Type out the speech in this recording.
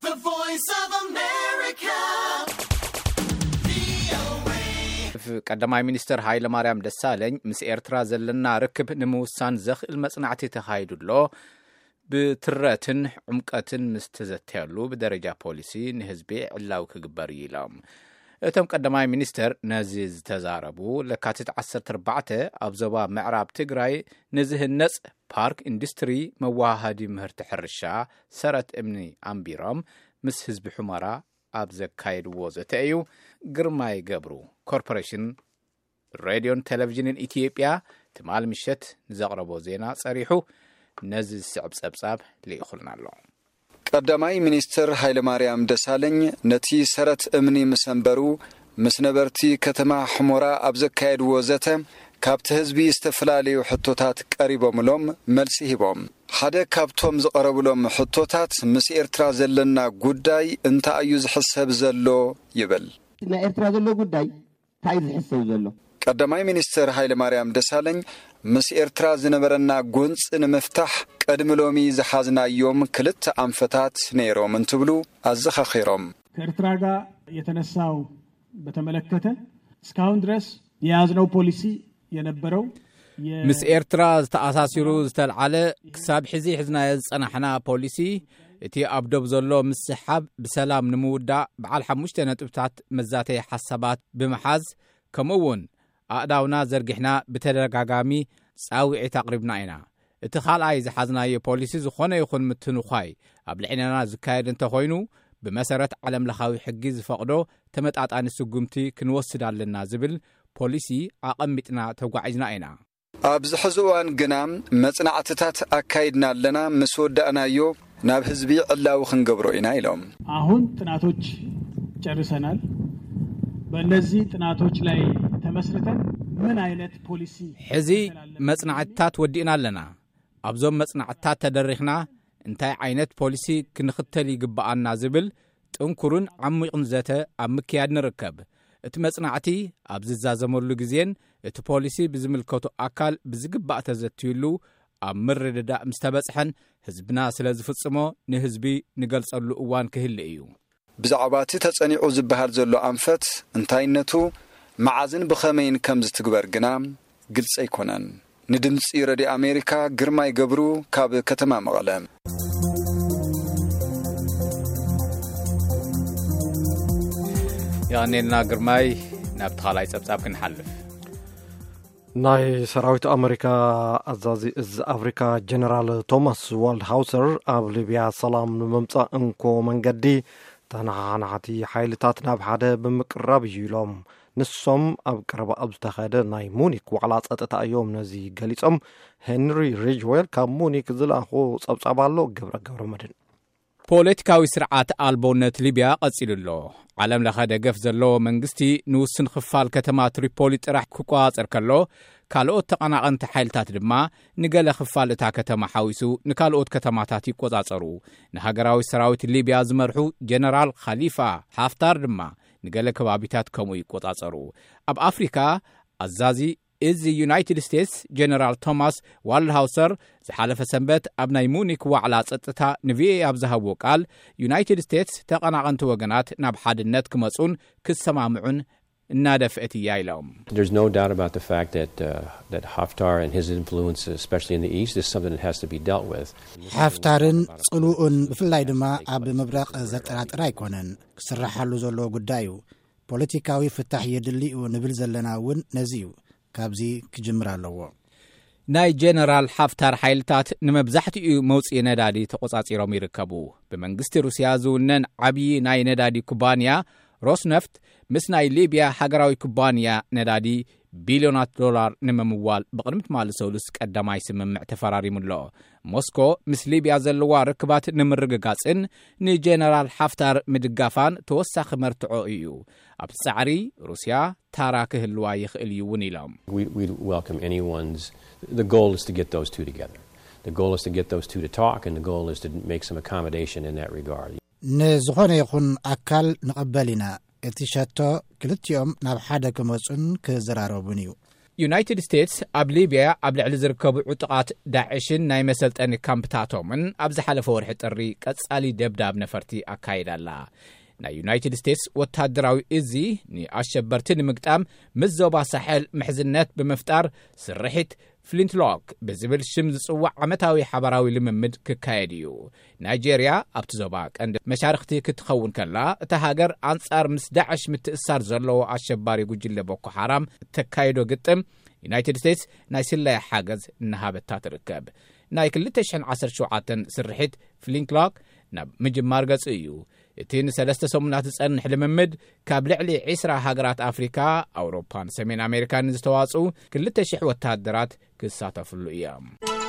The Voice of America. ቀዳማይ ሚኒስትር ኃይለ ማርያም ደሳለኝ ምስ ኤርትራ ዘለና ርክብ ንምውሳን ዘኽእል መጽናዕቲ ተኻይዱሎ ብትረትን ዕምቀትን ምስተዘተያሉ በደረጃ ፖሊሲ ንህዝቢ ዕላው ክግበር ይሎም እቶም ቀዳማይ ሚኒስትር ነዚ ዝተዛረቡ ለካቲት 14 ኣብ ዞባ ምዕራብ ትግራይ ንዝህነጽ ፓርክ ኢንዱስትሪ መዋሃዲ ምህርቲ ሕርሻ ሰረት እምኒ ኣምቢሮም ምስ ህዝቢ ሑመራ ኣብ ዘካይድዎ ዘተዩ ግርማይ ገብሩ ኮርፖሬሽን ሬዲዮን ቴሌቪዥንን ኢትዮጵያ ትማል ምሸት ንዘቕረቦ ዜና ጸሪሑ ነዚ ስዕብ ጸብጻብ ሊእኹልናሎ ቀዳማይ ሚኒስትር ኃይለ ማርያም ደሳለኝ ነቲ ሰረት እምኒ ምሰንበሩ ምስ ነበርቲ ከተማ ሑመራ ኣብ ዘካይድዎ ዘተ ካብቲ ህዝቢ ዝተፈላለዩ ሕቶታት ቀሪቦምሎም መልሲ ሂቦም ሓደ ካብቶም ዝቐረብሎም ሕቶታት ምስ ኤርትራ ዘለና ጉዳይ እንታይ እዩ ዝሕሰብ ዘሎ ይብል ና ኤርትራ ዘሎ ጉዳይ እንታይ ዝሕሰብ ዘሎ ቀዳማይ ሚኒስትር ኃይለ ማርያም ደሳለኝ ምስ ኤርትራ ዝነበረና ጎንጽ ንምፍታሕ ቀድሚ ሎሚ ዝሓዝናዮም ክልተ አንፈታት ነይሮም እንትብሉ አዘኻኺሮም ከኤርትራ ጋር የተነሳው በተመለከተ እስካሁን ድረስ የያዝነው ፖሊሲ የነበረው ምስ ኤርትራ ዝተኣሳሲሩ ዝተልዓለ ክሳብ ሕዚ ሕዝናየ ዝጸናሕና ፖሊሲ እቲ ኣብ ደብ ዘሎ ምስሓብ ብሰላም ንምውዳእ በዓል 5 ነጥብታት መዛተይ ሓሳባት ብምሓዝ ከምኡውን ኣእዳውና ዘርጊሕና ብተደጋጋሚ ጻውዒት ኣቕሪብና ኢና እቲ ካልኣይ ዝሓዝናዮ ፖሊሲ ዝኾነ ይኹን ምትንዃይ ኣብ ልዕልና ዝካየድ እንተኾይኑ ብመሰረት ዓለም ለኻዊ ሕጊ ዝፈቕዶ ተመጣጣኒ ስጉምቲ ክንወስድ ኣለና ዝብል ፖሊሲ ኣቐሚጥና ተጓዒዝና ኢና ኣብ ዝሕዝዋን ግና መጽናዕትታት ኣካይድና ኣለና ምስ ወዳእናዮ ናብ ህዝቢ ዕላው ክንገብሮ ኢና ኢሎም አሁን ጥናቶች ጨርሰናል በእነዚህ ጥናቶች ላይ ተመስርተን ምን አይነት ፖሊሲ ሕዚ መጽናዕትታት ወዲእና ኣለና ኣብዞም መጽናዕትታት ተደሪኽና እንታይ ዓይነት ፖሊሲ ክንኽተል ይግባአና ዝብል ጥንኩሩን ዓሚቕን ዘተ ኣብ ምክያድ ንርከብ እቲ መጽናዕቲ ኣብ ዝዛዘመሉ ግዜን እቲ ፖሊሲ ብዝምልከቱ ኣካል ብዝግባእ ተዘትዩሉ ኣብ ምርድዳእ ምስተበጽሐን ህዝብና ስለ ዝፍጽሞ ንህዝቢ ንገልጸሉ እዋን ክህሊ እዩ ብዛዕባ እቲ ተጸኒዑ ዝበሃል ዘሎ አንፈት እንታይነቱ መዓዝን ብኸመይን ከም ዝትግበር ግና ግልጽ ኣይኮነን ንድምፂ ሬድዮ ኣሜሪካ ግርማይ ገብሩ ካብ ከተማ መቐለ ያኔና ግርማይ ናብ ተኻላይ ጸብጻብ ክንሓልፍ ናይ ሰራዊት ኣሜሪካ ኣዛዚ እዝ ኣፍሪካ ጀነራል ቶማስ ዋልድሃውሰር ኣብ ሊብያ ሰላም ንምምጻእ እንኮ መንገዲ ተናሓናሓቲ ሓይልታት ናብ ሓደ ብምቅራብ እዩ ኢሎም ንሶም ኣብ ቀረባ ኣብ ዝተኻየደ ናይ ሙኒክ ዋዕላ ጸጥታ እዮም ነዚ ገሊጾም ሄንሪ ሪጅዌል ካብ ሙኒክ ዝለኣኹ ጸብጻብ ኣሎ ገብረ መድን ፖለቲካዊ ስርዓት ኣልቦነት ሊብያ ቀጺሉሎ ዓለም ለኸ ደገፍ ዘለዎ መንግስቲ ንውስን ክፋል ከተማ ትሪፖሊ ጥራሕ ክቋጸር ከሎ ካልኦት ተቐናቐንቲ ሓይልታት ድማ ንገለ ክፋል እታ ከተማ ሓዊሱ ንካልኦት ከተማታት ይቆጻጸሩ ንሃገራዊ ሰራዊት ሊብያ ዝመርሑ ጀነራል ኻሊፋ ሓፍታር ድማ ንገለ ከባቢታት ከምኡ ይቆጻጸሩ ኣብ አፍሪካ ኣዛዚ እዚ ዩናይትድ ስቴትስ ጀነራል ቶማስ ዋልድሃውሰር ዝሓለፈ ሰንበት ኣብ ናይ ሙኒክ ዋዕላ ጸጥታ ንቪኦኤ ኣብ ዝሃቦ ቃል ዩናይትድ ስቴትስ ተቐናቐንቲ ወገናት ናብ ሓድነት ክመጹን ክሰማምዑን እናደፍአት እያ ኢሎም There's no doubt about the fact that Haftar and his influence, especially in the east, is something that has to be dealt with. ሓፍታርን ጽሉኡን ብፍላይ ድማ ኣብ ምብራቕ ዘጠራጥር ኣይኮነን ክስራሓሉ ዘሎ ጉዳዩ ፖለቲካዊ ፍታሕ የድልዩ ንብል ዘለና እውን ነዚዩ ካብዚ ክጅምር ኣለዎ ናይ ጀነራል ሓፍታር ሓይልታት ንመብዛሕትኡ መውጽኢ ነዳዲ ተቆጻጺሮም ይርከቡ ብመንግስቲ ሩስያ ዝውነን ዓብዪ ናይ ነዳዲ ኩባንያ ሮስነፍት ምስ ናይ ሊብያ ሃገራዊ ኩባንያ ነዳዲ ቢልዮናት ዶላር ንምምዋል ብቕድሚት ማልሰውልስ ቀዳማይ ስምምዕ ተፈራሪሙሎ ሞስኮ ምስ ሊብያ ዘለዋ ርክባት ንምርግጋጽን ንጀነራል ሓፍታር ምድጋፋን ተወሳኺ መርትዖ እዩ ኣብ ጻዕሪ ሩስያ ታራ ክህልዋ ይኽእል ይውን ኢሎም We welcome anyone's the goal is to get those two together. The goal is to get those two to talk and the goal is to make some accommodation in that regard. ንዝኾነ ይኹን ኣካል ንቕበል ኢና እቲ ሸቶ ክልቲኦም ናብ ሓደ ክመጹን ክዘራረቡን እዩ ዩናይትድ ስቴትስ ኣብ ሊብያ ኣብ ልዕሊ ዝርከቡ ዕጡቃት ዳዕሽን ናይ መሰልጠኒ ካምፕታቶምን ኣብ ዝሓለፈ ወርሒ ጥሪ ቀጻሊ ደብዳብ ነፈርቲ ኣካይዳላ ናይ ዩናይትድ ስቴትስ ወታደራዊ እዚ ንኣሸበርቲ ንምግጣም ምስ ዞባ ሳሕል ምሕዝነት ብምፍጣር ስርሒት ፍሊንትሎክ ብዝብል ሽም ዝጽዋዕ ዓመታዊ ሓበራዊ ልምምድ ክካየድ እዩ ናይጄርያ ኣብቲ ዞባ ቀንዲ መሻርክቲ ክትኸውን ከላ እታ ሃገር ኣንጻር ምስ ዳዕሽ ምትእሳር ዘለዎ ኣሸባሪ ጉጅለ ቦኮ ሓራም ተካይዶ ግጥም ዩናይትድ ስቴትስ ናይ ስለያ ሓገዝ እናሃበታ ትርከብ ናይ 2017 ስርሒት ፍሊንትሎክ ናብ ምጅማር ገጽ እዩ እቲ ንሰለስተ ሰሙናት ዝጸንሕ ልምምድ ካብ ልዕሊ 20 ሃገራት ኣፍሪካ ኣውሮፓን ሰሜን ኣሜሪካን ዝተዋጽኡ 2,000 ወታደራት ክሳተፍሉ እዮም